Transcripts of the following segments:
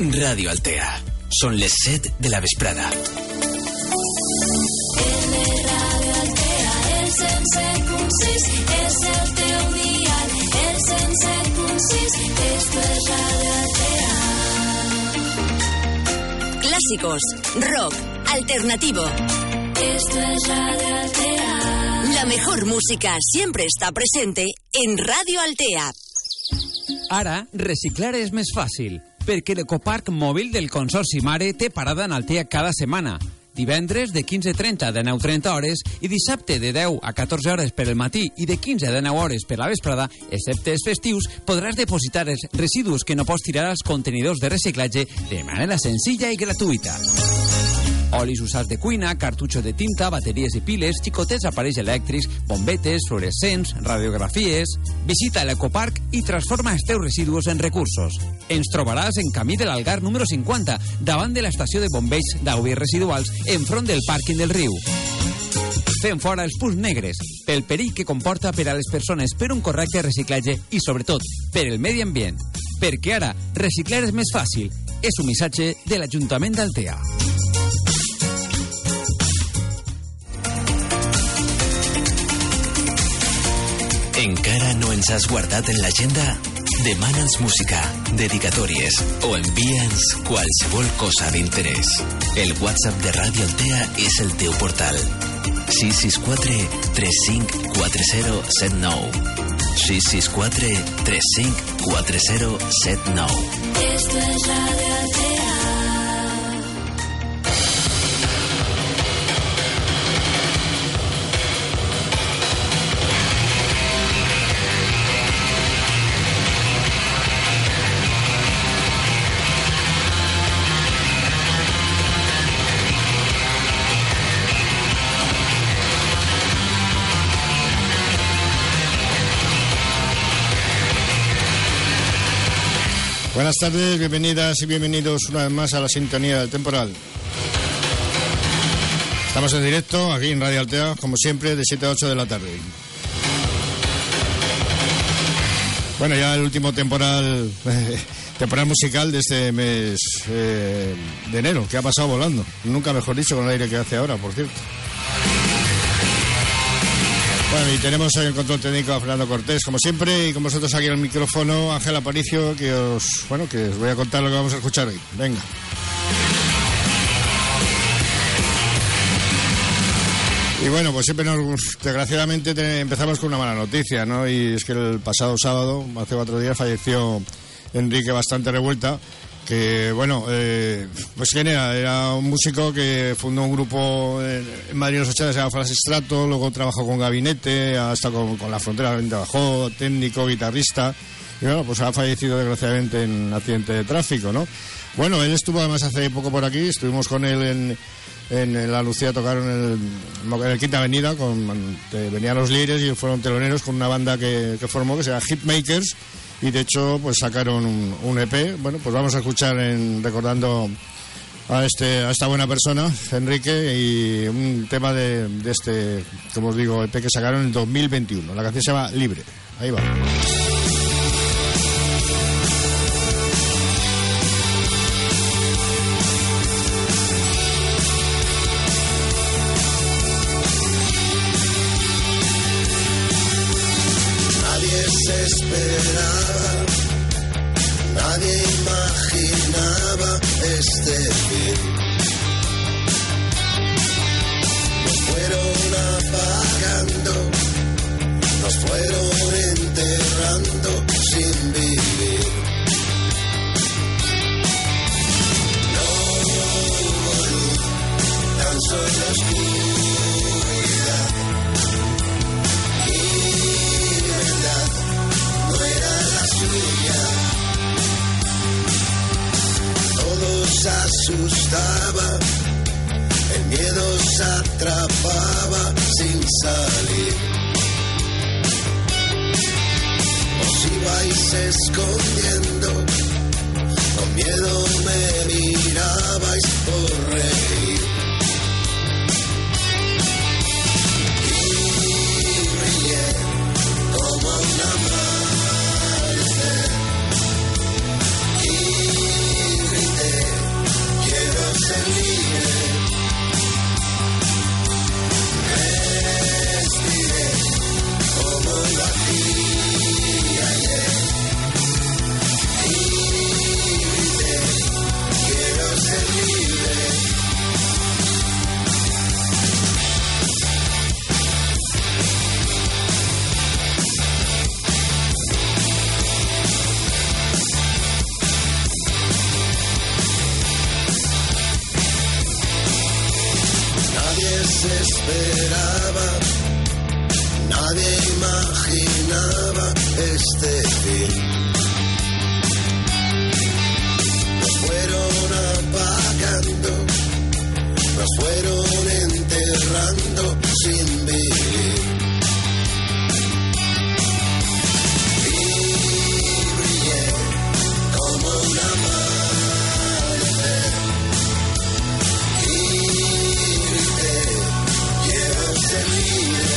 Ràdio Altea. Són les 7 de la vesprada. Ràdio Altea, el 107.6, és el teu dial, el 107.6, esto es Ràdio Altea. Clásicos, rock, alternativo. Esto es Radio Altea. La mejor música siempre está presente en Radio Altea. Ara, reciclar és més fàcil, perquè l'ecoparc mòbil del Consorci Mare té parada en Altea cada setmana. Divendres de 15:30 a 19:30 hores i dissabte de 10 a 14 hores per el matí i de 15 a 19 hores per la vesprada, excepte els festius, podràs depositar els residus que no pots tirar als contenidors de reciclatge de manera senzilla i gratuïta. Olis usats de cuina, cartutxos de tinta, bateries i piles, xicotets aparells elèctrics, bombetes, fluorescents, radiografies... Visita l'ecoparc i transforma els teus residus en recursos. Ens trobaràs en camí de l'Algar número 50, davant de l'estació de bombeig d'aigües residuals, enfront del pàrquing del riu. Fem fora els punts negres, pel perill que comporta per a les persones, per un correcte reciclatge i, sobretot, per el medi ambient. Perquè ara, reciclar és més fàcil. És un missatge de l'Ajuntament d'Altea. Encara no ens has guardat en l'agenda? Demana'ns música, dedicatòries o envia'ns qualsevol cosa d'interès. El WhatsApp de Ràdio Altea és el teu portal. 664 35 40 79. 664 35 40 79. Esto es Radio Altea. Buenas tardes, bienvenidas y bienvenidos una vez más a la sintonía del temporal. Estamos en directo aquí en Radio Altea, como siempre, de 7 a 8 de la tarde. Bueno, ya el último temporal musical de este mes de enero, que ha pasado volando. Nunca mejor dicho, con el aire que hace ahora, por cierto. Bueno, y tenemos ahí el control técnico a Fernando Cortés, como siempre, y con vosotros aquí en el micrófono, Ángel Aparicio, que os voy a contar lo que vamos a escuchar hoy. Venga. Y bueno, pues siempre desgraciadamente empezamos con una mala noticia, ¿no? Y es que el pasado sábado, hace 4 días, falleció Enrique Bastante Revuelta, que bueno, pues quién era un músico que fundó un grupo en Madrid en los 80, se llama Flash Strato, luego trabajó con Gabinete, hasta con La Frontera, trabajó técnico, guitarrista, y bueno, pues ha fallecido desgraciadamente en un accidente de tráfico, ¿no? Bueno, él estuvo además hace poco por aquí, estuvimos con él en La Lucía, tocaron en el Quinta Avenida, venían los líderes y fueron teloneros con una banda que formó, que se llama Hitmakers. Y de hecho, pues sacaron un EP. Bueno, pues vamos a escuchar recordando a esta buena persona, Enrique, y un tema de este, como os digo, EP que sacaron en 2021. La canción se llama Libre. Ahí va. Nadie se esperaba, nadie imaginaba este fin. Nos fueron apagando, nos fueron enterrando sin vivir. No hubo luz, tan solo oscuridad. Mi verdad no era la suya. Todo se asustaba, el miedo se atrapaba sin salir. Os ibais escondiendo, con miedo me mirabais por reír. Y brillé como un amanecer y grité ser libre. Respiré como lo hacía ayer y grité, quiero ser libre. Se esperaba, nadie imaginaba este fin. Nos fueron apagando, nos fueron enterrando sin vivir. Y brillé como un amanecer. Ser libre,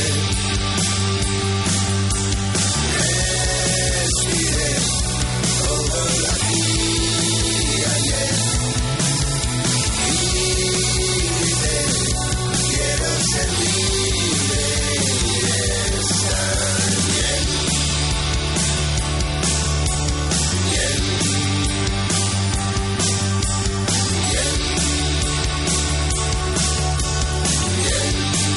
respiré como la hacía ayer y grité, quiero ser libre y estar bien, bien, bien, bien.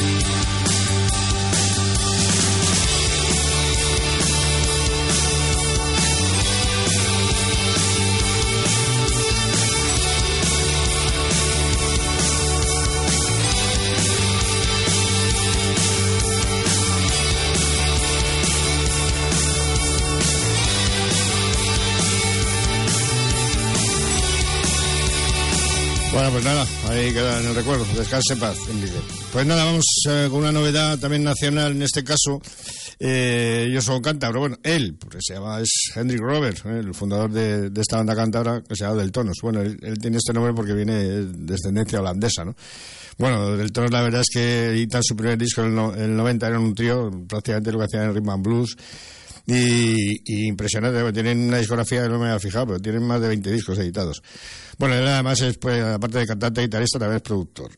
Bueno, pues nada, ahí queda en el recuerdo. Descanse en paz, Enrique. Pues nada, vamos con una novedad también nacional, en este caso. Yo soy cántabro, bueno, él, porque se llama, es Hendrik Robert, el fundador de esta banda cántabra que se llama Del Tonos. Bueno, él tiene este nombre porque viene de descendencia holandesa, ¿no? Bueno, Del Tonos la verdad es que editan su primer disco en el 90, eran un trío, prácticamente lo que hacían en rhythm and blues. Y impresionante, porque tienen una discografía que no me había fijado, pero tienen más de 20 discos editados. Bueno, él además es, pues, aparte de cantante y guitarrista, también es productor,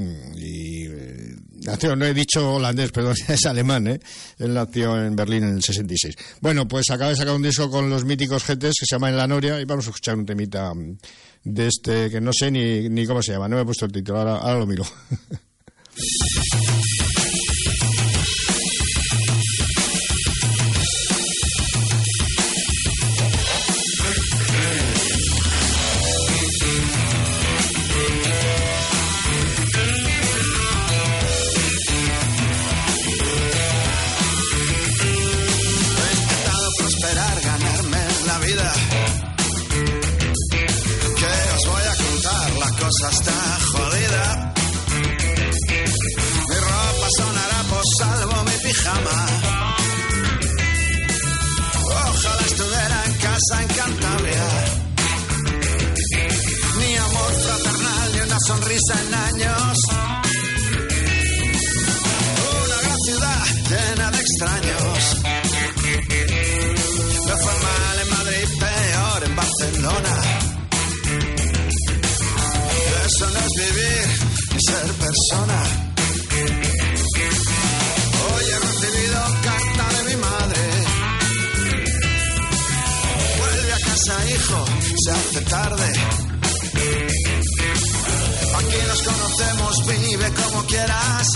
nació, no he dicho holandés, perdón, es alemán, Él nació en Berlín en el 66. Bueno, pues acaba de sacar un disco con los míticos Getes que se llama En la Noria, y vamos a escuchar un temita de este que no sé ni cómo se llama, no me he puesto el título, ahora lo miro. Está jodida. Mi ropa sonará por salvo mi pijama. Ojalá estuviera en casa en Cantabria. Ni amor fraternal ni una sonrisa en años. Una gran ciudad llena de extraños. Me fue mal en Madrid, peor en Barcelona. Eso no es vivir ni ser persona. Hoy he recibido carta de mi madre. Vuelve a casa, hijo, se hace tarde. Aquí nos conocemos, vive como quieras.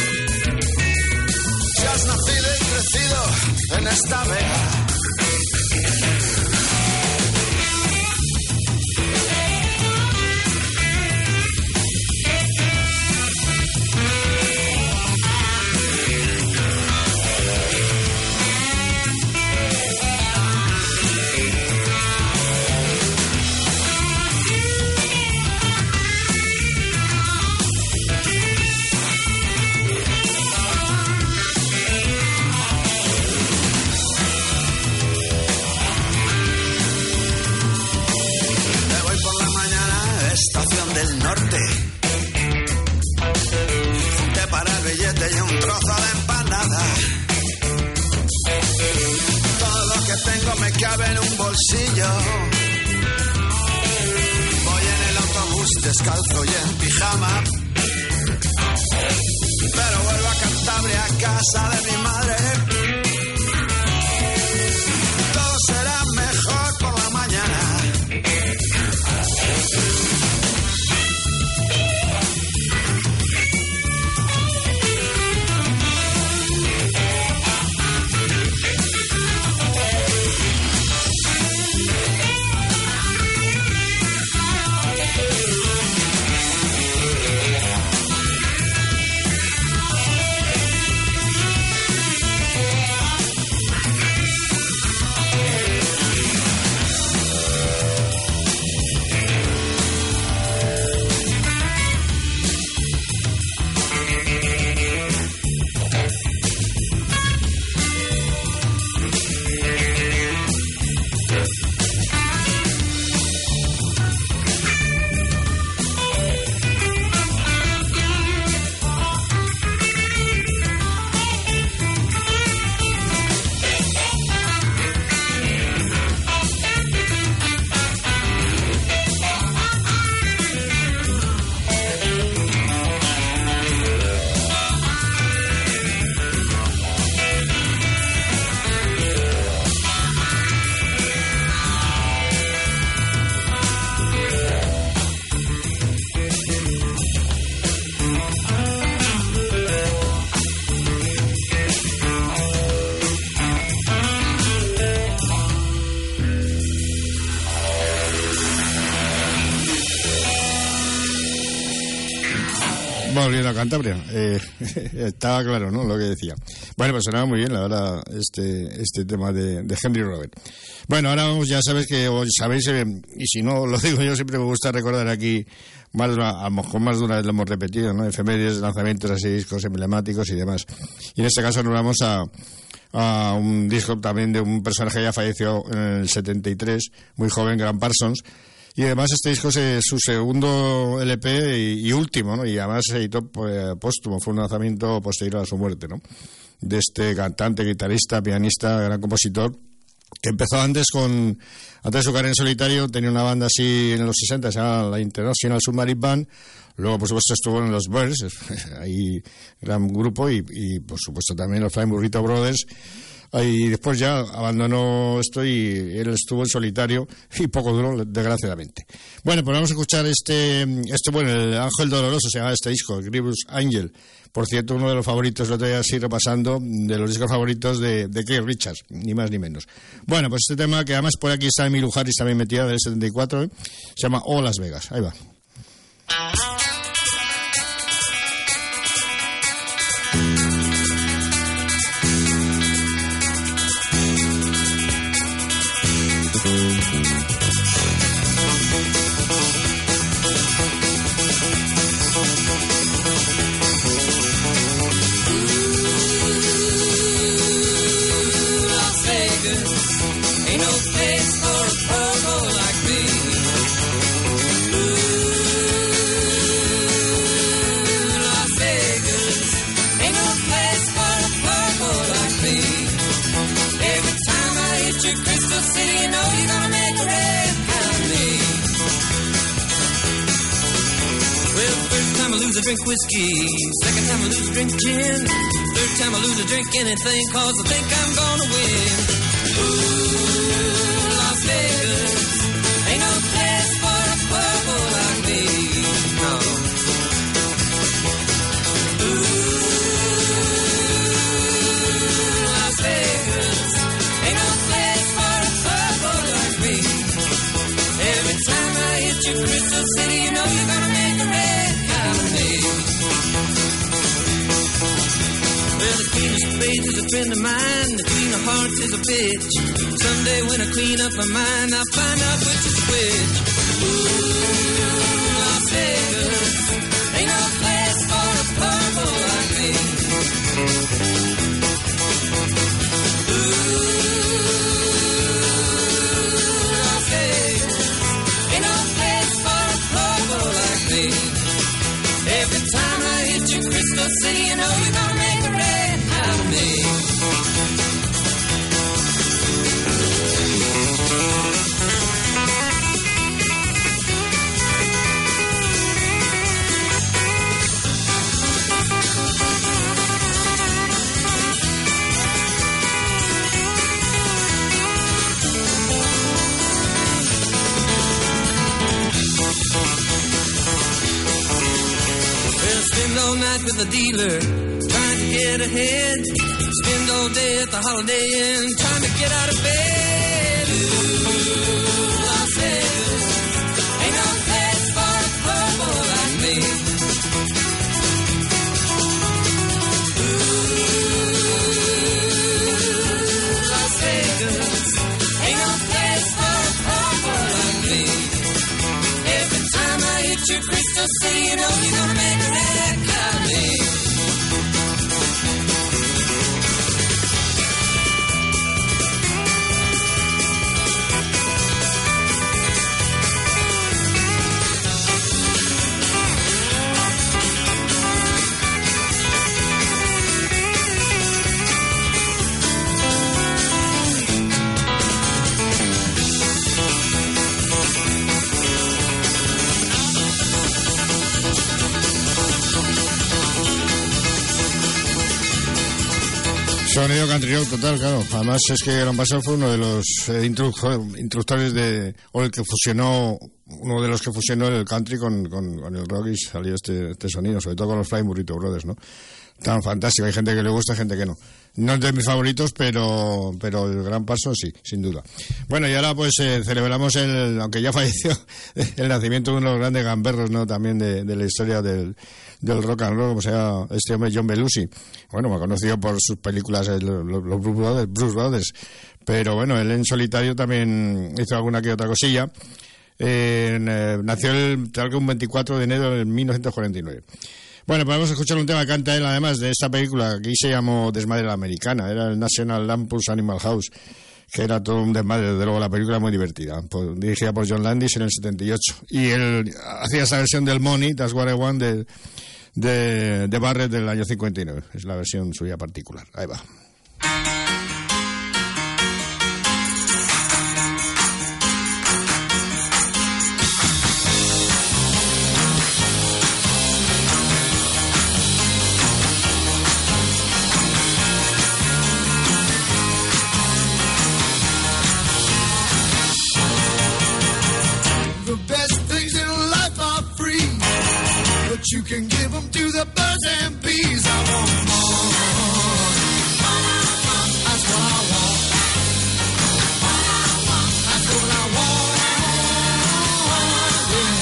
Si has nacido y crecido en esta vega. Estación del Norte. Junté para el billete y un trozo de empanada. Todo lo que tengo me cabe en un bolsillo. Voy en el autobús descalzo y en pijama. Pero vuelvo a Cantabria, a casa de mi madre. Todo será mejor por la mañana. Volviendo a Cantabria, estaba claro, ¿no?, lo que decía. Bueno, pues sonaba muy bien, la verdad, este tema de Henry Robert. Bueno, ahora vamos, ya sabéis, y si no lo digo yo, siempre me gusta recordar aquí, a lo mejor más de una vez lo hemos repetido, ¿no?, efemérides, lanzamientos así, discos emblemáticos y demás. Y en este caso nos vamos a un disco también de un personaje que ya falleció en el 73, muy joven, Graham Parsons. Y además este disco es su segundo LP y último, ¿no? Y además se editó póstumo, fue un lanzamiento posterior a su muerte, ¿no?, de este cantante, guitarrista, pianista, gran compositor, que empezó antes de su carrera en solitario. Tenía una banda así en los 60, se llama la International Submarine Band. Luego, por supuesto, estuvo en los Birds, ahí gran grupo, y por supuesto también los Flying Burrito Brothers. Y después ya abandonó esto y él estuvo en solitario y poco duró, desgraciadamente. Bueno, pues vamos a escuchar bueno, el Ángel Doloroso se llama este disco, el Grievous Angel. Por cierto, uno de los favoritos, lo estoy así repasando, de los discos favoritos de Keith Richards, ni más ni menos. Bueno, pues este tema, que además por aquí está Emmylou Harris también metida, del 74, se llama Oh Las Vegas. Ahí va. Drink whiskey, second time I lose, drink gin, third time I lose, I drink anything, cause I think I'm gonna win. Ooh, Las Vegas, ain't no place for a purple like me, no. Ooh, Las Vegas, ain't no place for a purple like me. Every time I hit you, Crystal City, you know you're gonna make a red out of me. Well, the queen of spades is a friend of mine, the queen of hearts is a bitch. Someday when I clean up my mind, I'll find out which is which. Ooh, Las Vegas, ain't no place for a purple like me. Ooh, Las Vegas, ain't no place for a purple like me. Every time I hit you, Crystal City, you know you're gonna make a red out of me. Spend all night with the dealer, trying to get ahead. Spend all day at the Holiday Inn, trying to get out of bed. Ooh, Las Vegas, ain't no place for a purple like me. Ooh, Las Vegas, ain't no place for a purple like me. Every time I hit your Crystal City, you know you're gonna make a heck of me. Sonido country rock total, claro. Además es que Gran Paseo fue uno de los introductores o el que fusionó, uno de los que fusionó el country con el rock, y salió este sonido, sobre todo con los Flying Burrito Brothers, ¿no? Tan fantástico, hay gente que le gusta, gente que no. No es de mis favoritos, pero el Gran Paso sí, sin duda. Bueno, y ahora pues celebramos aunque ya falleció, el nacimiento de uno de los grandes gamberros, ¿no? También de la historia del rock and roll, como sea este hombre John Belushi. Bueno, me ha conocido por sus películas, los Blues Brothers, pero bueno, él en solitario también hizo alguna que otra cosilla. Nació un 24 de enero de 1949. Bueno, pues vamos a escuchar un tema que canta él, además de esta película, que aquí se llamó Desmadre a la Americana, era el National Lampoon's Animal House, que era todo un desmadre, desde luego la película muy divertida, dirigida por John Landis en el 78. Y él hacía esa versión del Money, That's What I Want, de Barrett del año 59. Es la versión suya particular. Ahí va. You can give them to the birds and bees. I want more. That's what I want. That's what I want. Yeah.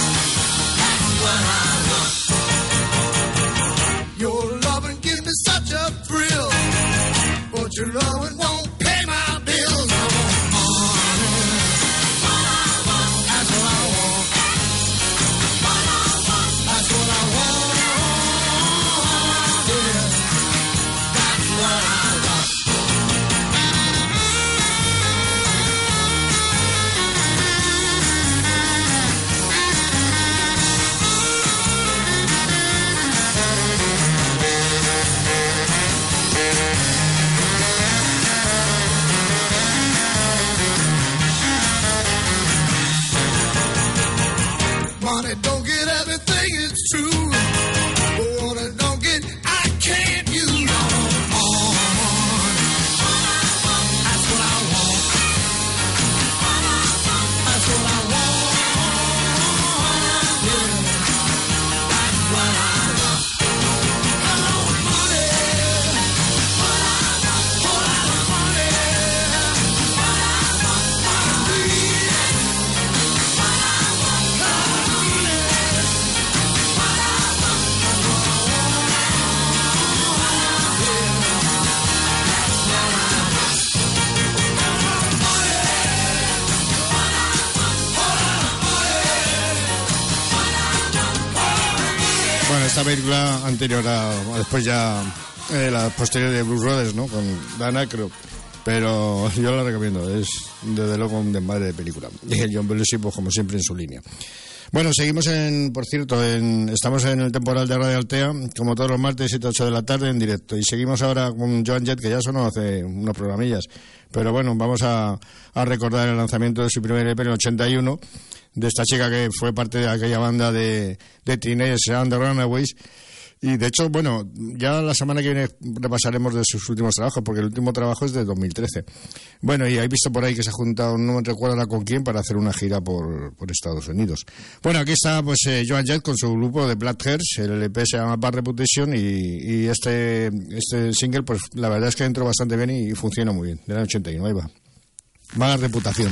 That's what I want. Your loving gives me such a thrill, but your loving won't pay my bills. I want more. That's what I want. That's what I want, yeah. That's what I want. Money don't get everything, it's true. But what I don't get, I can't use. I want more. That's what I want. That's what I want. Yeah. That's what I want. I want money. A lot of money. Bueno, esta película anterior después ya la posterior de Blues Brothers, ¿no? Con Dan Aykroyd, pero yo la recomiendo, es desde luego un desmadre de película. Y el John Belushi, pues como siempre, en su línea. Bueno, seguimos estamos en el temporal de Radio Altea, como todos los martes, 7 a 8 de la tarde, en directo. Y seguimos ahora con Joan Jett, que ya sonó hace unos programillas. Pero bueno, vamos a recordar el lanzamiento de su primer EP en el 81, de esta chica que fue parte de aquella banda de Teenage and the Runaways, Y de hecho, bueno, ya la semana que viene repasaremos de sus últimos trabajos, porque el último trabajo es de 2013. Bueno, y he visto por ahí que se ha juntado, no me recuerdo ahora con quién, para hacer una gira por Estados Unidos. Bueno, aquí está pues Joan Jett con su grupo de Black Hearts, el EP se llama Bad Reputation, y este single, pues la verdad es que entró bastante bien y funciona muy bien, del año 81, ahí va. Mala reputación.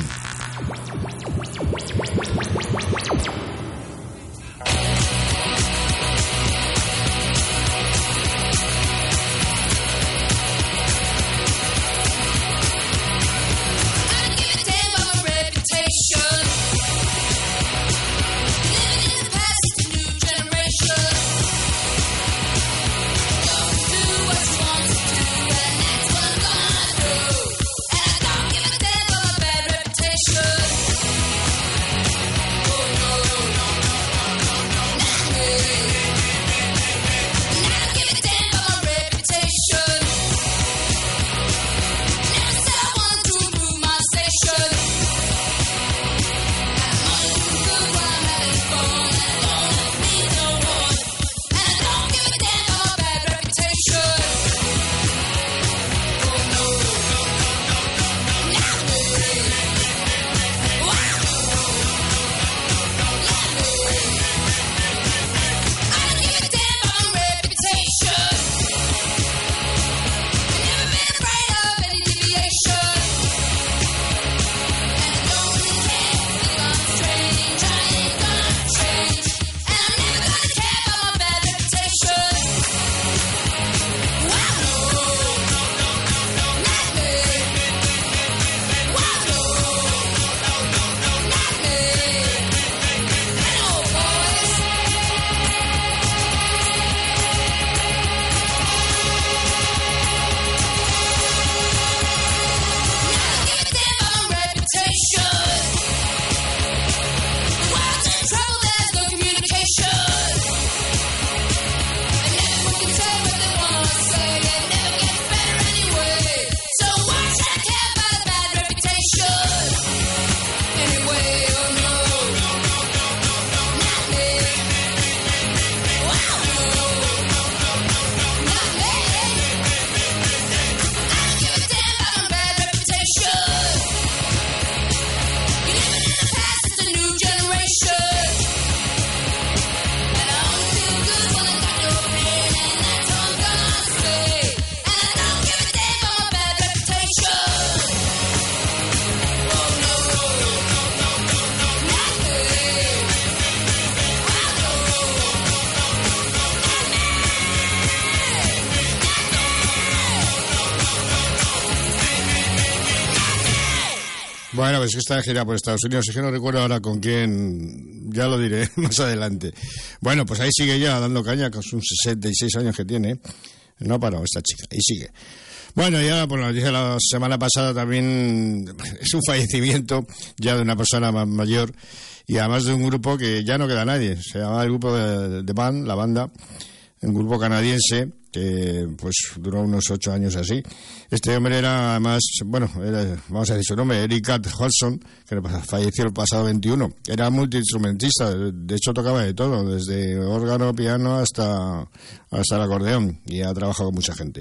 Bueno, pues que está de gira por Estados Unidos, es que no recuerdo ahora con quién, ya lo diré más adelante. Bueno, pues ahí sigue ya dando caña con sus 66 años que tiene. No ha parado esta chica, y sigue. Bueno, ya por la noticia de la semana pasada también es un fallecimiento ya de una persona más mayor y además de un grupo que ya no queda nadie. Se llama el grupo de Band, la banda, un grupo canadiense que pues duró unos 8 años así. Este hombre era además, bueno, vamos a decir su nombre, Eric Hodgson, que falleció el pasado 21. Era multiinstrumentista, de hecho tocaba de todo, desde órgano, piano hasta el acordeón, y ha trabajado con mucha gente.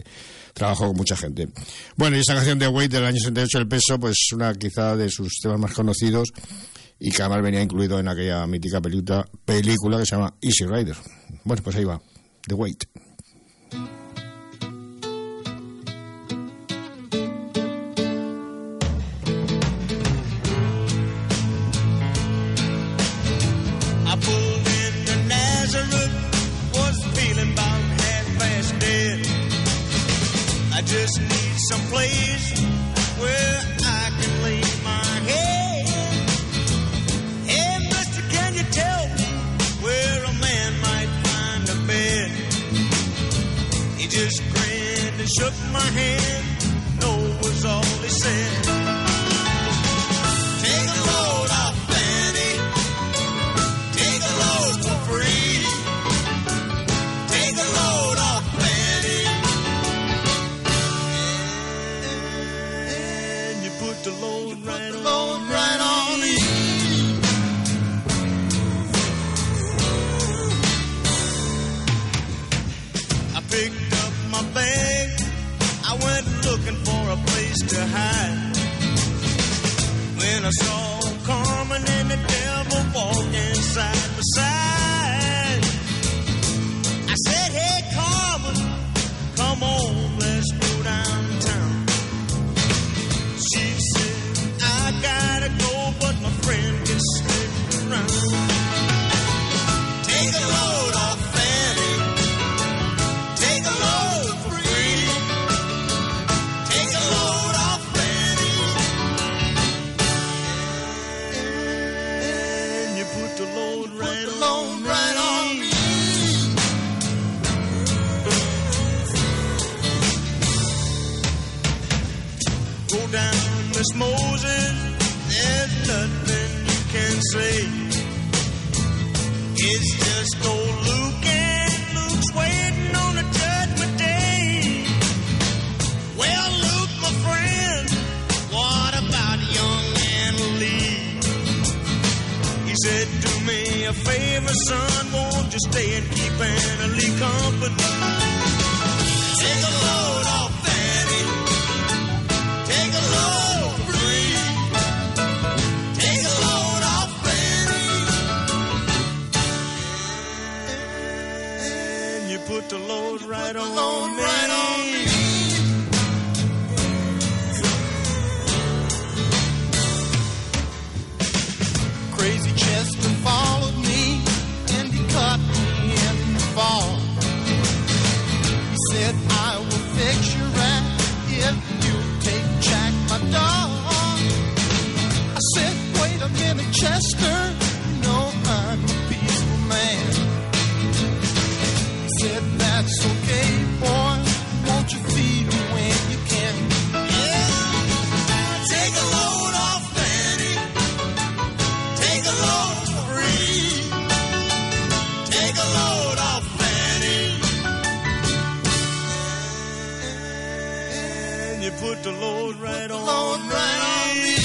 Bueno, y esa canción de Wait del año 68, El Peso, pues una quizá de sus temas más conocidos y que además venía incluido en aquella mítica película que se llama Easy Rider. Bueno, pues ahí va, The Wait. I pulled into Nazareth, was feeling about half-past dead. I just need some place where I can lay my head. Hey, mister, can you tell me where a man might find a bed? He just grinned and shook my hand. No was all he said. Take a load off, Fanny. Take a load for free. Take a load off, Fanny. And you put the load right on me. place to hide. When I saw him coming and the devil walking side by side, I said, hey, Carmen, come on, let's go downtown. She said, I gotta go, but my friend can stick around. Take a load off Fanny, take a load for free. Take a load off Fanny, and you put the load right on me. Go down, Miss Moses, there's nothing you can say. It's just old Luke, and Luke's waiting on the judgment day. Well, Luke, my friend, what about young Anna Lee? He said, do me a favor, son, won't you stay and keep Anna Lee company? Take a load off Fanny, take a load free. Take a load off Fanny, and you put the load right on me. Crazy Chester followed me and he caught me in the fall. He said, I will fix your rat if you take Jack, my dog. I said, wait a minute, Chester, you know I'm a peaceful man. He said, that's okay, boy, won't you feed him when you can? Yeah, take a load off Fanny, take a load free. Take a load off Fanny, and you put the load right on me.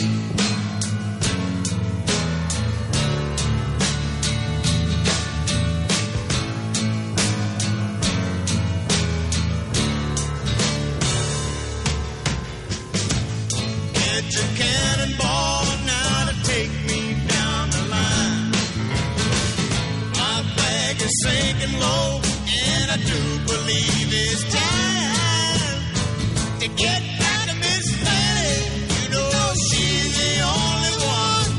Get your cannonball now to take me down the line. My flag is sinking low, and I do believe it's time to get back to Miss Fanny. You know she's the only one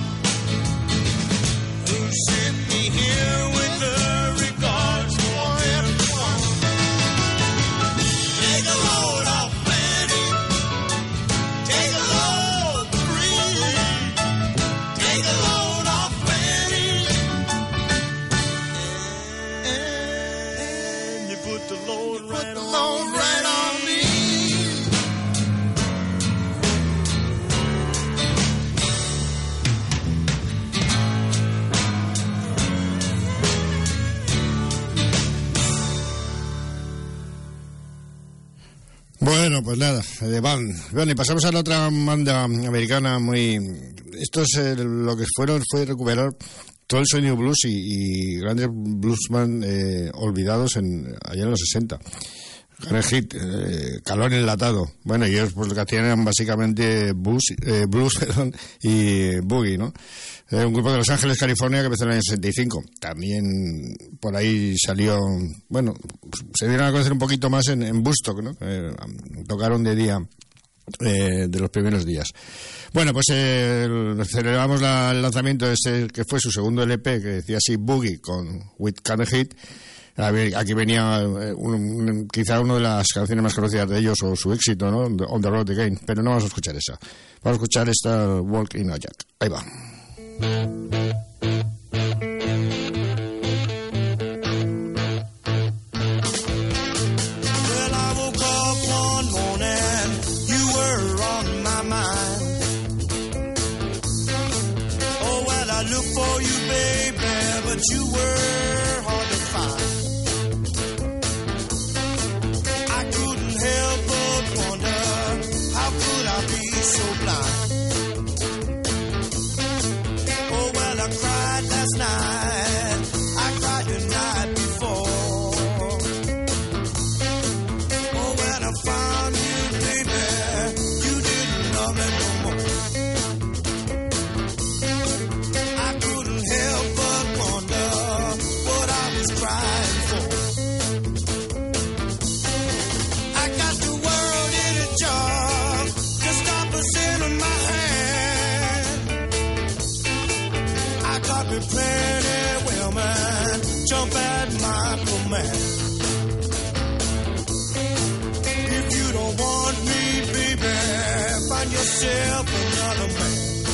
who sent me here with her regards for everyone. Take a load off Fanny, take a load free. Take a load off Fanny, and you put the load right on me. Bueno, pues nada, de band. Bueno, y pasamos a la otra banda americana muy... Esto es lo que fue recuperar todo el sonido blues y grandes bluesman olvidados allá en los 60. Gran hit, Calor enlatado. Bueno, y ellos pues lo que hacían eran básicamente blues y boogie, ¿no? Un grupo de Los Ángeles, California, que empezó en el año 65. También por ahí salió... Bueno, se dieron a conocer un poquito más en Woodstock, ¿no? Tocaron de día de los primeros días. Bueno, pues celebramos el lanzamiento de este, que fue su segundo LP, que decía así, Boogie, con With Kind of Hit. Aquí venía quizá una de las canciones más conocidas de ellos, o su éxito, ¿no? On the Road Again. Pero no vamos a escuchar esa. Vamos a escuchar esta, Walk in a Jack. Ahí va. Well, I woke up one morning, you were on my mind. Oh, well, I looked for you, baby, but you were hard to find. I couldn't help but wonder, how could I be so blind? Oh, well, I cried last night, I cried the night before. Oh, when I found you, baby, you was crying for. I got the world in a jar, just opposite of my hand. I got me plenty women, jump at my command. If you don't want me, baby, find yourself another man.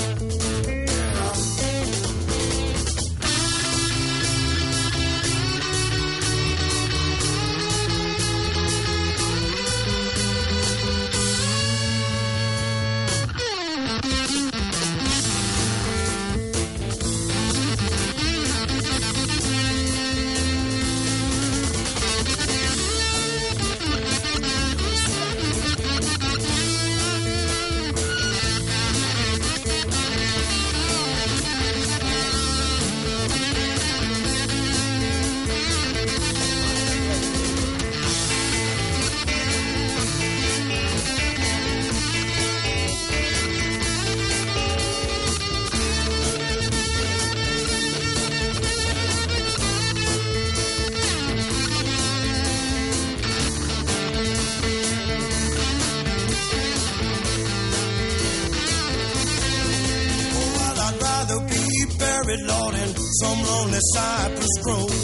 Lord, in some lonely cypress grove,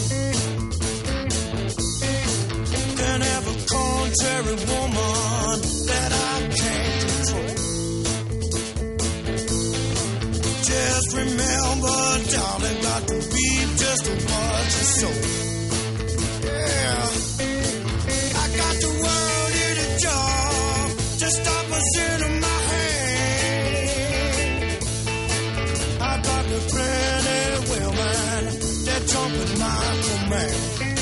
can have a contrary woman that I can't control. Just remember, darling, got to be just what you sow. Yeah, I got the world in a jar, just opposite of my hand. I got the plenty women that jump at my command.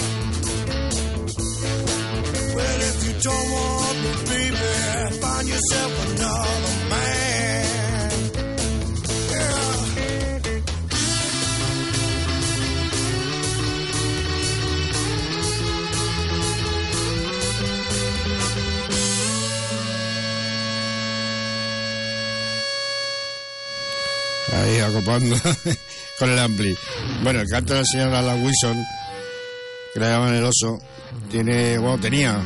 Well, if you don't want me, baby, find yourself another man. Yeah. Ahí acopando con el ampli. Bueno, el canto del señor Alan Wilson, que le llaman el oso, tenía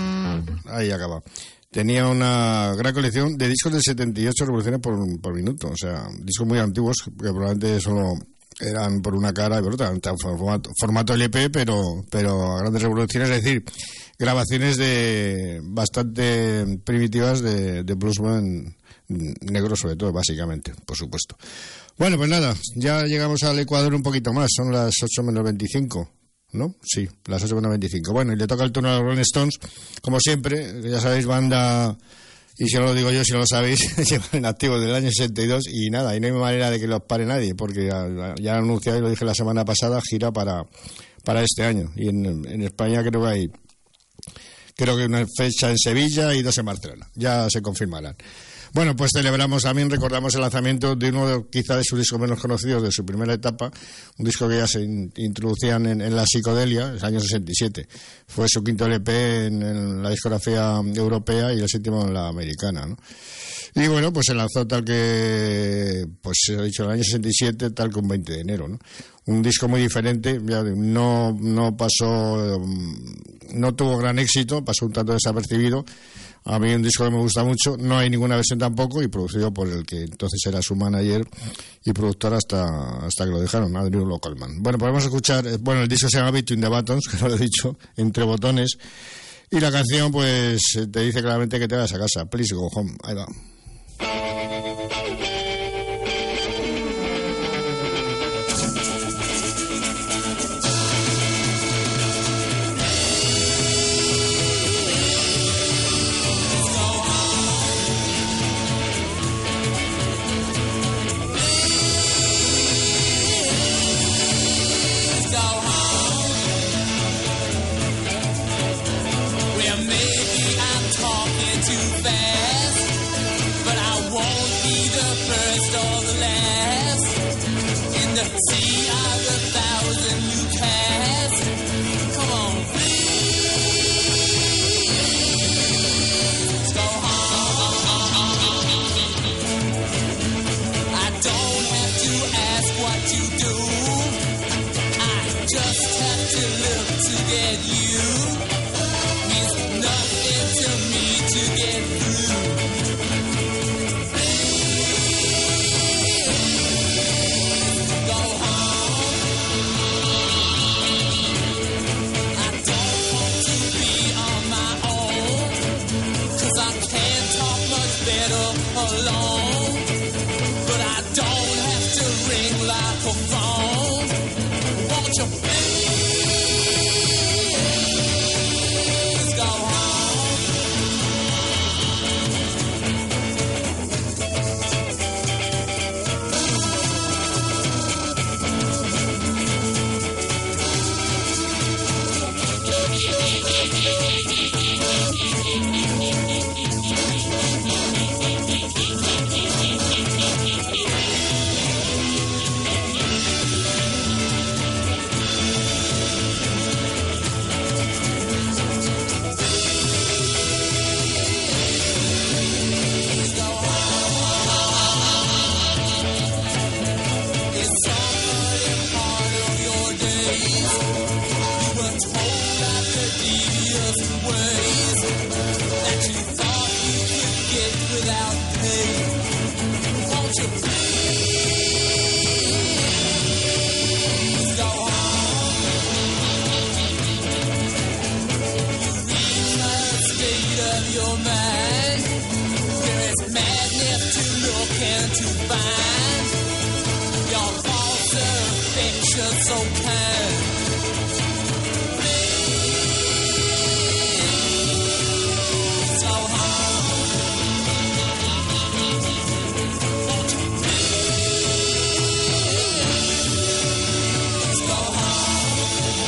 una gran colección de discos de 78 revoluciones por minuto, o sea, discos muy antiguos que probablemente solo eran por una cara y por otra, formato LP, pero a grandes revoluciones, es decir, grabaciones de bastante primitivas de bluesman negro, sobre todo, básicamente, por supuesto. Bueno, pues nada, ya llegamos al Ecuador un poquito más, son las 8 menos 25, ¿no? Sí, las 8 menos 25. Bueno, y le toca el turno a los Rolling Stones, como siempre, ya sabéis, banda, y si no lo digo yo, si no lo sabéis, llevan en activo desde el año 62 y nada, y no hay manera de que los pare nadie, porque ya han anunciado, y lo dije la semana pasada, gira para este año, y en España creo que una fecha en Sevilla y 2 en Barcelona, ya se confirmarán. Bueno, pues celebramos también, recordamos el lanzamiento de uno quizá de sus discos menos conocidos de su primera etapa, un disco que ya se introducían en la psicodelia, el año 67. Fue su quinto LP en la discografía europea y el séptimo en la americana, ¿no? Y bueno, pues se lanzó tal que, pues se ha dicho, el año 67, tal que un 20 de enero, ¿no? Un disco muy diferente, ya no tuvo gran éxito, pasó un tanto desapercibido. A mí un disco que me gusta mucho, no hay ninguna versión tampoco, y producido por el que entonces era su manager y productor hasta que lo dejaron, Andrew Localman. Bueno, podemos escuchar, el disco se llama Between the Buttons, que no lo he dicho, entre botones, y la canción pues te dice claramente que te vas a casa, please go home, ahí va. Sea of 1,000 you cast. Come on, please go home. I don't have to ask what you do. I just have to look to get you. Means nothing to me to get through. Go home. I don't want to be on my own, 'cause I can't talk much better alone. But I don't have to ring like a phone. Won't you please go home? It's all in part of your days. You were told that the devious ways that you thought you could get without pay. Won't you please go home? You reach the state of your mind. There is madness to look and to find. Your false affection so kind. Please go home. Won't you please go home?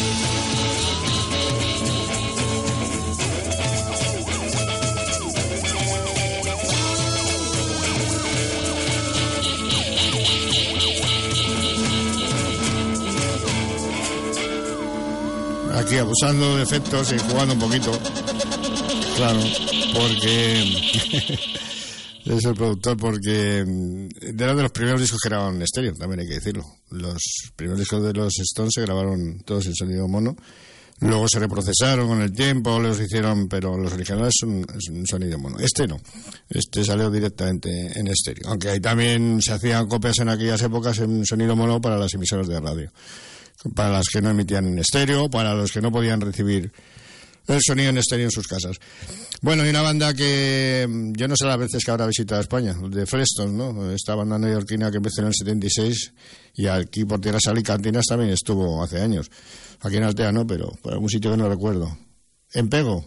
Aquí abusando de efectos y jugando un poquito. Claro, porque es el productor, porque eran de los primeros discos que grabaron en estéreo, también hay que decirlo. Los primeros discos de los Stones se grabaron todos en sonido mono. Luego se reprocesaron con el tiempo, los hicieron, pero los originales son en sonido mono. Este no, este salió directamente en estéreo. Aunque ahí también se hacían copias en aquellas épocas en sonido mono para las emisoras de radio. Para las que no emitían en estéreo, para los que no podían recibir el sonido en estéreo en sus casas. Bueno, y una banda que yo no sé las veces que habrá visitado España, de Flintstones, ¿no? Esta banda neoyorquina que empezó en el 76 y aquí por tierras alicantinas también estuvo hace años. Aquí en Altea no, pero por algún sitio que no recuerdo. En Pego.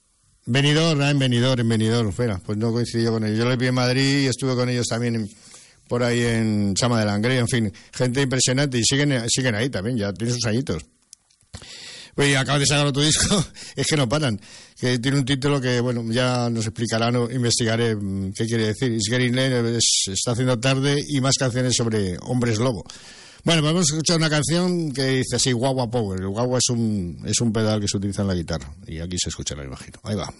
En Benidorm, fuera. Pues no coincidí yo con ellos. Yo les vi en Madrid y estuve con ellos también por ahí en Sama de Langreo, en fin, gente impresionante y siguen ahí también, ya tienen sus añitos. Oye, acaban de sacar otro disco, es que no paran, que tiene un título que, bueno, ya nos explicarán o investigaré qué quiere decir. It's Getting Late, está haciendo tarde, y más canciones sobre hombres lobo. Bueno, vamos a escuchar una canción que dice así, Guagua Power. El guagua es un pedal que se utiliza en la guitarra, y aquí se escuchará, imagino. Ahí va.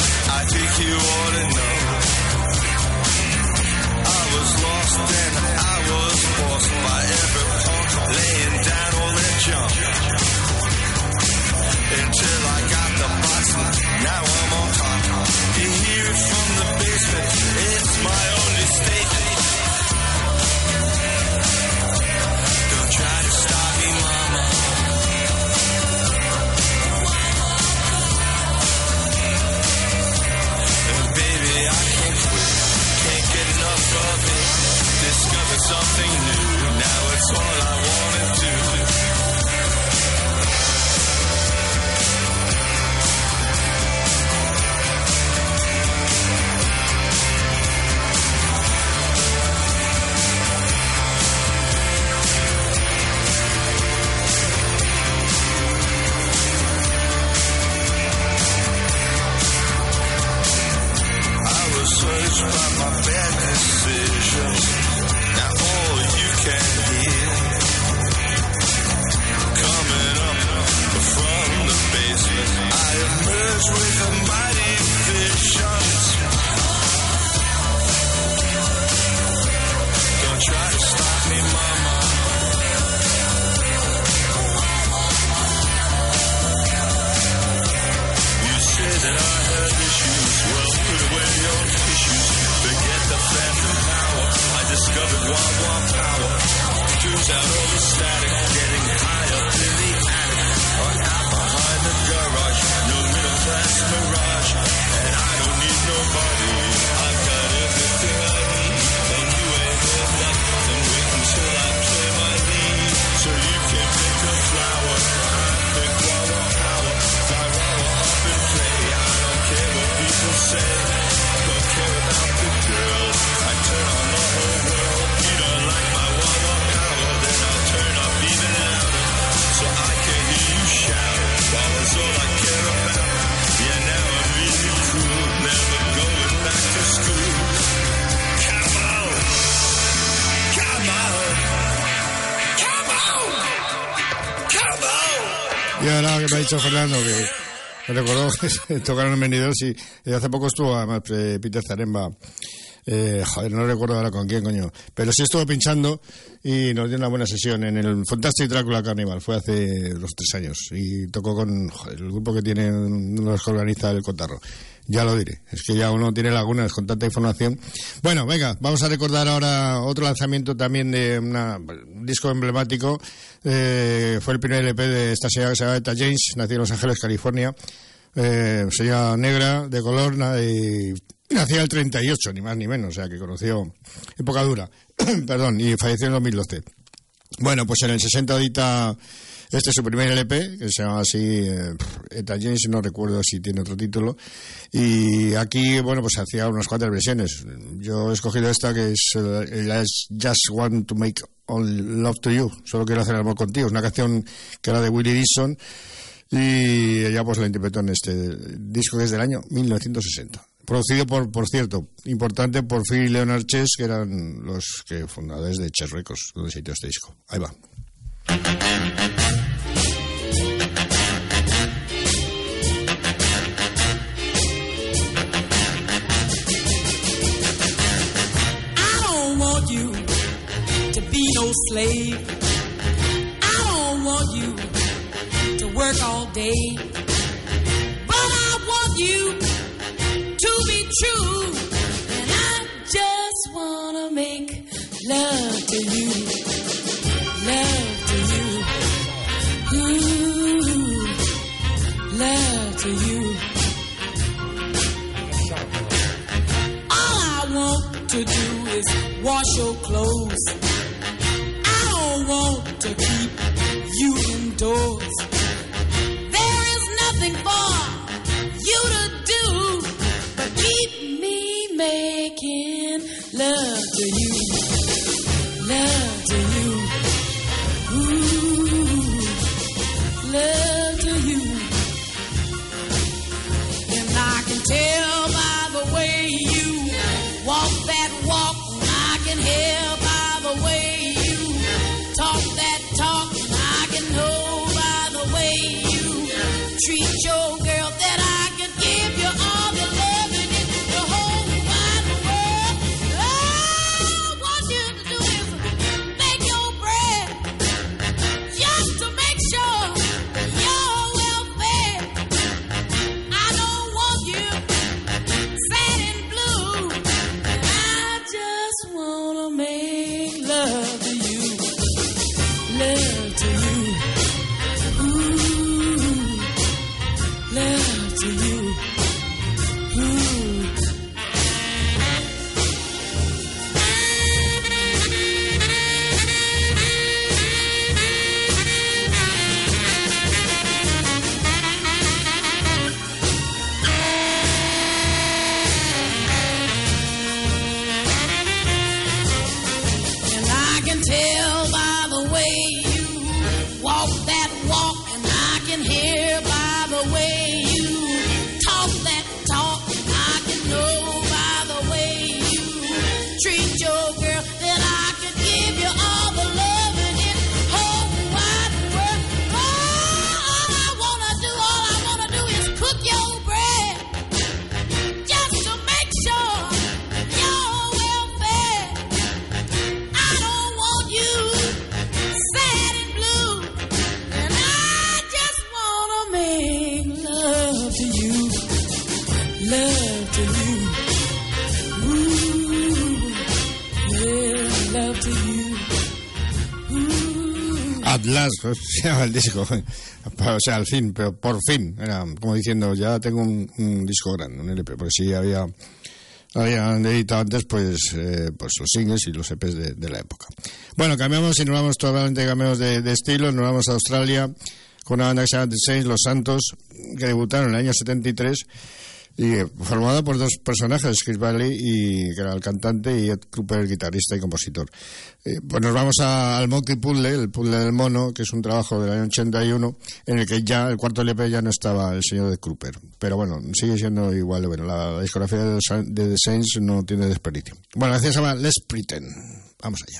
You ought to know I was lost and I Y ahora que me ha dicho Fernando que me recordó que tocaron en Benidorm y hace poco estuvo además Peter Zaremba. Joder, no recuerdo ahora con quién, coño. Pero sí estuvo pinchando y nos dio una buena sesión en el Fantastic Dracula Carnival. Fue hace 2 o 3 años. Y tocó con el grupo que tiene, uno de los que organiza el Cotarro. Ya lo diré. Es que ya uno tiene lagunas con tanta información. Bueno, venga, vamos a recordar ahora otro lanzamiento también de un disco emblemático. Fue el primer LP de esta señora que se llama Etta James, nació en Los Ángeles, California. Señora negra, de color, y nacía el 38, ni más ni menos, o sea que conoció época dura, perdón, y falleció en 2012. Bueno, pues en el 60 edita este es su primer LP, que se llama así Etta James, no recuerdo si tiene otro título, y aquí, bueno, pues hacía unas cuantas versiones. Yo he escogido esta, que es I Just Want to Make All Love to You, solo quiero hacer el amor contigo, es una canción que era de Willie Dixon, y ella pues la interpretó en este disco que es del año 1960. Producido por cierto, importante por Phil y Leonard Chess, que eran los que fundadores de Chess Records, donde se editó este disco. Ahí va. I don't want you to be no slave. I don't want you to work all day. But I want you to be true, and I just wanna make love to you, ooh, love to you. All I want to do is wash your clothes. I don't want to keep you indoors. There is nothing for you to do but keep me making love to you, ooh, love to you. And I can tell by the way you walk that walk, and I can hear by the way you talk that talk, and I can know by the way you treat your girl that I could give you all the love in it, the whole wide world. All I want you to do is make your bread, just to make sure you're well fed. I don't want you sad and blue, and I just wanna make love to you, love to you, ooh, love to you, ooh. And I can tell by the way you walk that walk, and I can hear by the way you talk that talk, and I can know by the way you treat your girl that I could give you all the love in it, whole wide world. All I wanna do is cook your bread, just to make sure you're well fed. I don't want you sad and blue, and I just wanna make love to you, ooh, yeah, love to you, ooh. At Last, se llama el disco. O sea, al fin, pero por fin. Era como diciendo, ya tengo un disco grande, un LP, porque sí habían editado antes pues los singles y los EPs de la época. Bueno, cambiamos y nos vamos totalmente, cambiamos de estilo, nos vamos a Australia con una banda que se llama The Saints, Los Santos, que debutaron en el año 73 y formada por 2 personajes, Chris Bailey, que era el cantante, y Ed Cooper, el guitarrista y compositor. Pues nos vamos al Monkey Puzzle, el puzzle del mono, que es un trabajo del año 81, en el que ya el cuarto LP ya no estaba el señor Ed Cooper. Pero bueno, sigue siendo igual. Bueno, la discografía de The Saints no tiene desperdicio. Bueno, la canción se llama Let's Pretend. Vamos allá.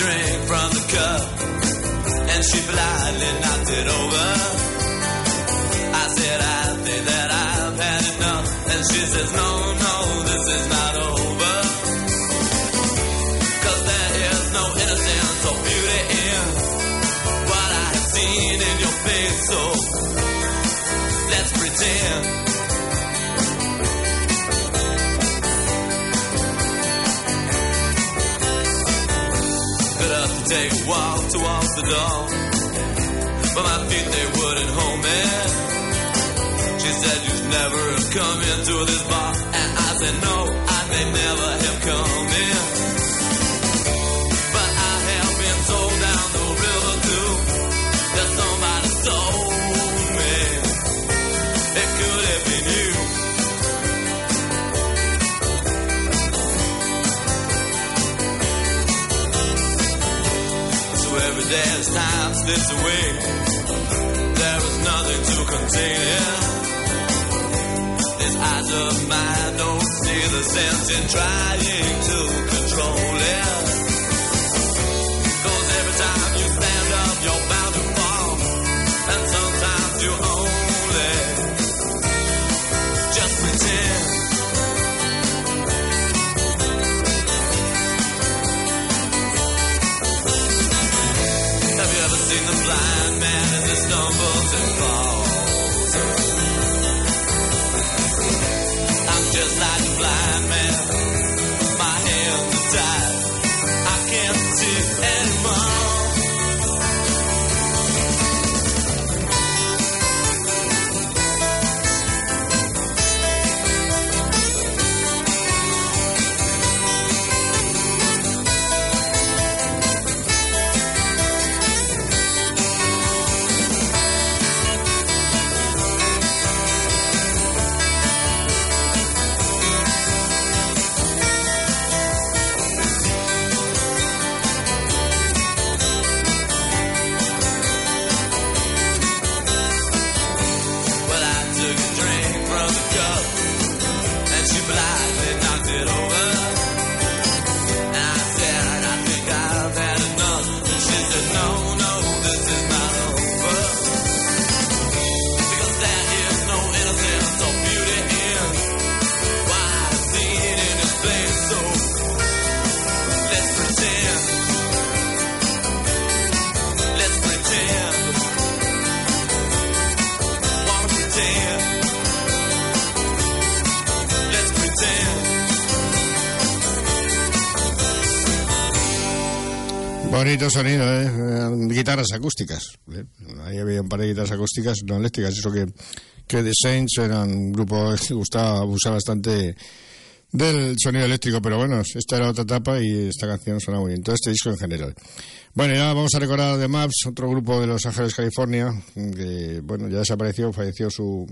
drink from the cup, and she politely knocked it over. I said, I think that I've had enough, and she says, no, no, this is not over. 'Cause there is no innocence or beauty in what I have seen in your face, so let's pretend. Take a walk towards the door, but my feet, they wouldn't hold me. She said, you'd never have come into this bar, and I said, no, I may never have come in. But I have been sold down the river too, that somebody sold me. It could have been you. Every day as time slips away, there is nothing to contain it. These eyes of mine don't see the sense in trying to control it. 'Cause every time you stand up, you're bound to fall, and sometimes you only just pretend. Have you ever seen the blind man as he stumbles and falls? I'm just like a blind man. My hands are tied. I can't see anymore. Bonito sonido, guitarras acústicas. Ahí había un par de guitarras acústicas no eléctricas. Eso que The Saints eran un grupo que gustaba abusar bastante del sonido eléctrico, pero bueno, esta era otra etapa y esta canción suena muy bien. Todo este disco en general. Bueno, y ahora vamos a recordar The Maps, otro grupo de Los Ángeles, California, que bueno, ya desapareció, falleció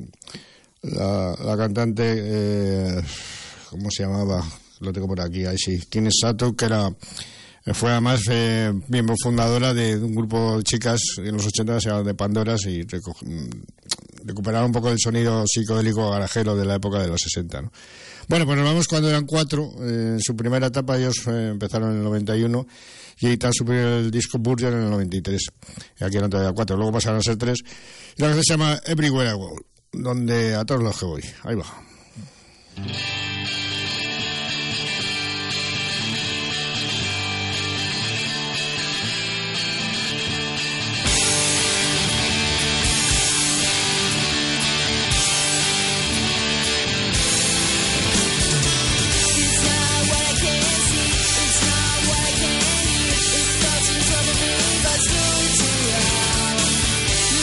la cantante, ¿cómo se llamaba? Lo tengo por aquí, ahí sí, Kim Sato, que fue además miembro fundadora de un grupo de chicas en los 80 se llamaban The Pandoras y recuperaron un poco el sonido psicodélico garajero de la época de los 60, ¿no? Bueno, pues nos vamos cuando eran 4. En su primera etapa ellos empezaron en el 91 y editaron su primer disco Burger en el 93. Y aquí eran todavía 4, luego pasaron a ser 3. Y la canción se llama Everywhere I Go, donde a todos los que voy. Ahí va.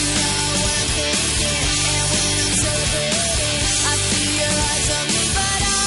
I feel your eyes on me, but I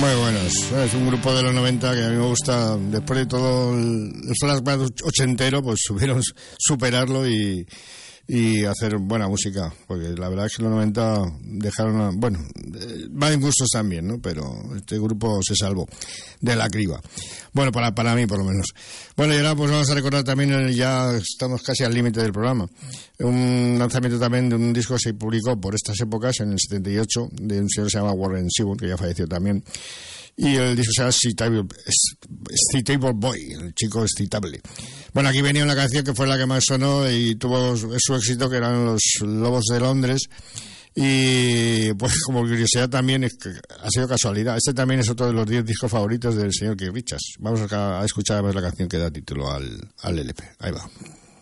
Muy buenos. Es un grupo de los 90 que a mí me gusta. Después de todo el flashback ochentero, pues supieron superarlo y hacer buena música, porque la verdad es que los 90 dejaron van en gustos también, ¿no? Pero este grupo se salvó de la criba. Bueno, para mí por lo menos. Bueno, y ahora pues vamos a recordar también, ya estamos casi al límite del programa, un lanzamiento también de un disco que se publicó por estas épocas, en el 78, de un señor que se llama Warren Zevon, que ya falleció también. Y el disco se llama Excitable Boy, el chico excitable. Bueno, aquí venía una canción que fue la que más sonó y tuvo su éxito, que eran los Lobos de Londres. Y pues como curiosidad también, es que ha sido casualidad, este también es otro de los 10 discos favoritos del señor Keith Richards. Vamos a escuchar además la canción que da título al LP. Ahí va.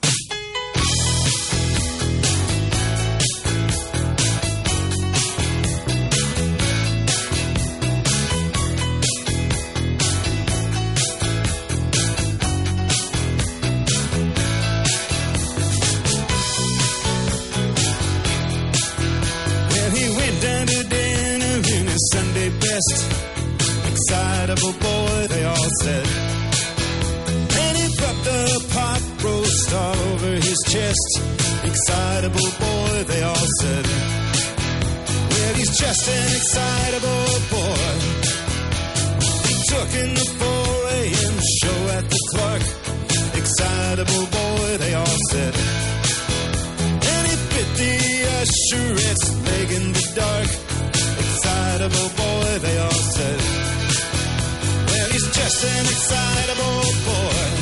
Sunday best, excitable boy, they all said. And he rubbed a pot roast all over his chest. Excitable boy, they all said. Well, he's just an excitable boy. He took in the 4 a.m. show at the Clark. Excitable boy, they all said. And he bit the usherette's leg in the dark. Excitable boy, they all said. Well, he's just an excitable boy.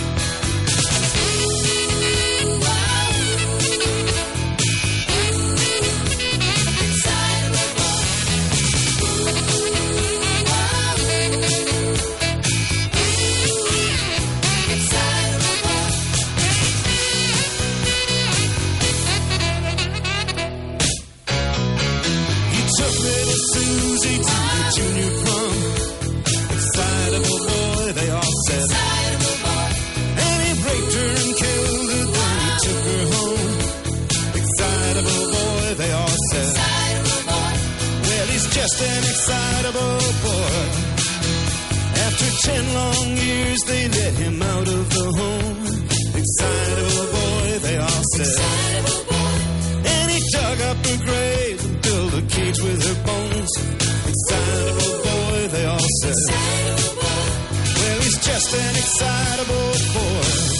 Susie to the junior prom. Excitable boy, they all said. Excitable boy. And he raped her and killed her, then he took her home. Excitable boy, they all said. Excitable boy. Well, he's just an excitable boy. After 10 long years, they let him out of the home. Excitable boy, they all said. Excitable boy. And he dug up her grave and built a cage with her bones. Excitable boy, they all said. Excitable boy. Well, he's just an excitable boy.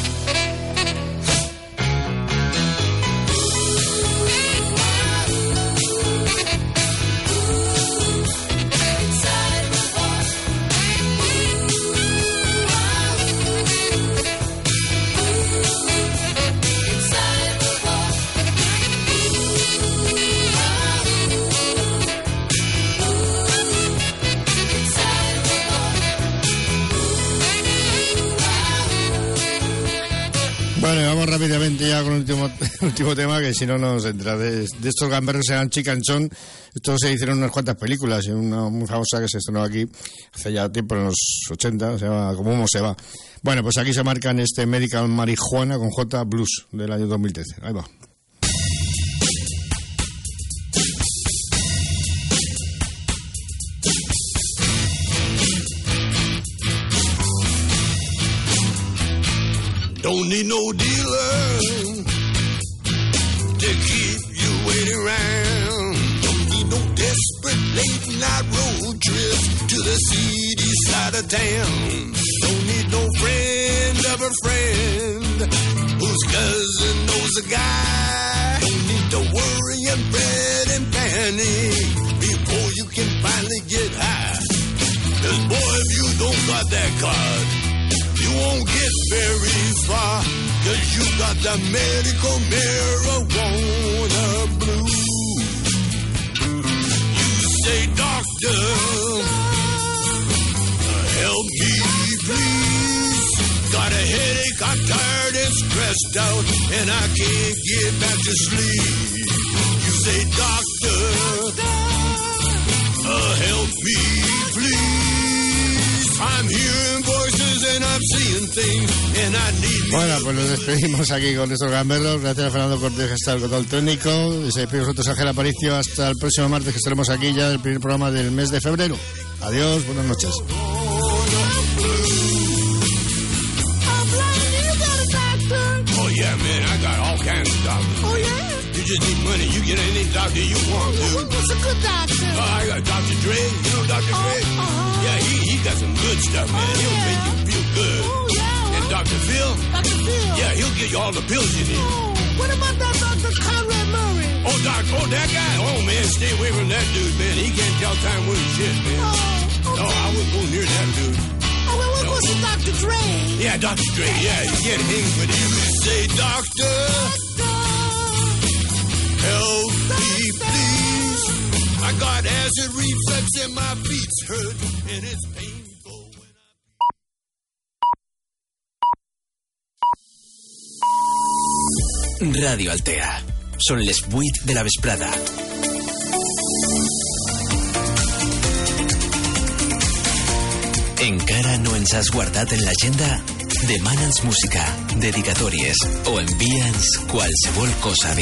Bueno, y vamos rápidamente ya con el último tema, que si no nos entra. De estos gamberros se llaman Chicanchón. Estos se hicieron unas cuantas películas, una muy famosa que se estrenó aquí hace ya tiempo, en los 80, se llama Como Humo se va. Bueno, pues aquí se marcan este Medical Marijuana con J Blues del año 2013. Ahí va. Don't need no dealer to keep you waiting around. Don't need no desperate late night road trip to the seedy side of town. Don't need no friend of a friend whose cousin knows a guy. Don't need to worry and fret and panic before you can finally get high. 'Cause boy, if you don't got that card, you won't get very far, 'cause you got the medical marijuana blues. You say, doctor, help me please. Got a headache, I'm tired and stressed out, and I can't get back to sleep. You say, doctor, help me please. I'm hearing voices and I'm seeing things, and I need Bueno, pues nos despedimos aquí con estos gamberros. Gracias a Fernando Cortés, que está el control técnico. Y se despide nosotros Ángel Aparicio hasta el próximo martes, que estaremos aquí ya en el primer programa del mes de febrero. Adiós, buenas noches. Oh, yeah, man, I got all kinds of doctors. Oh, yeah? You just need money, you get any doctor you want, dude. What's a good doctor? I got Dr. Dre, you know Dr. Dre? Yeah, he got some good stuff, man. He'll make you feel good. Oh, yeah. And Dr. Phil? Dr. Phil? Yeah, he'll get you all the pills you need. Oh, what about that Dr. Conrad Murray? Oh, that guy? Oh, man, stay away from that dude, man. He can't tell time with his shit, man. Oh, okay. No, I wouldn't go near that dude. Oh, well, what's the Dr. Dre? Yeah, Dr. Dre, yeah, you get hanged with him and say, Doctor, help me, please. I got acid reflux and my feet hurt and it's painful. Radio Altea. Són les 8 de la vesprada. Encara no ens has guardat en l'agenda? Demana'ns música, dedicatòries o envia'ns qualsevol cosa